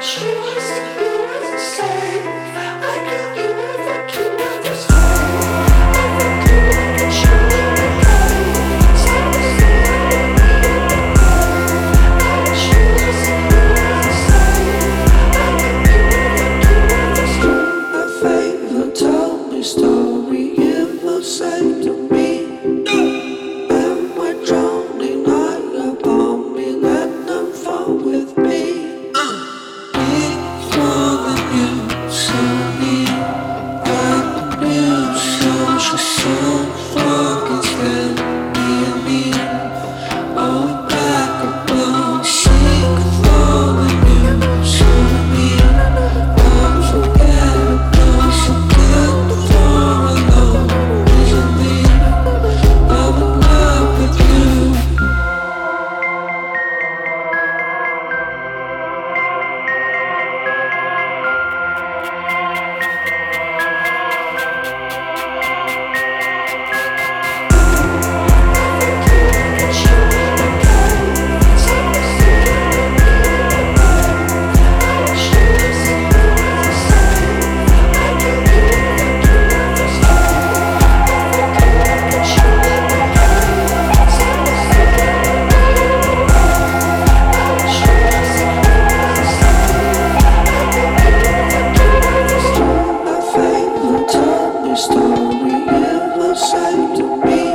Story you will say to me, am I drowning? Are you upon me? Let them fall with me. More than you saw me, like you saw so fucking scared me. Oh, back above, sick more than you saw me. Unforgettable, so good for alone. Easily, I'm in love with you. Story you will say to me,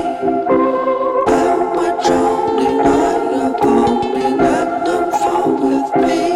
am I drowning? Are you upon me? Let them fall with me.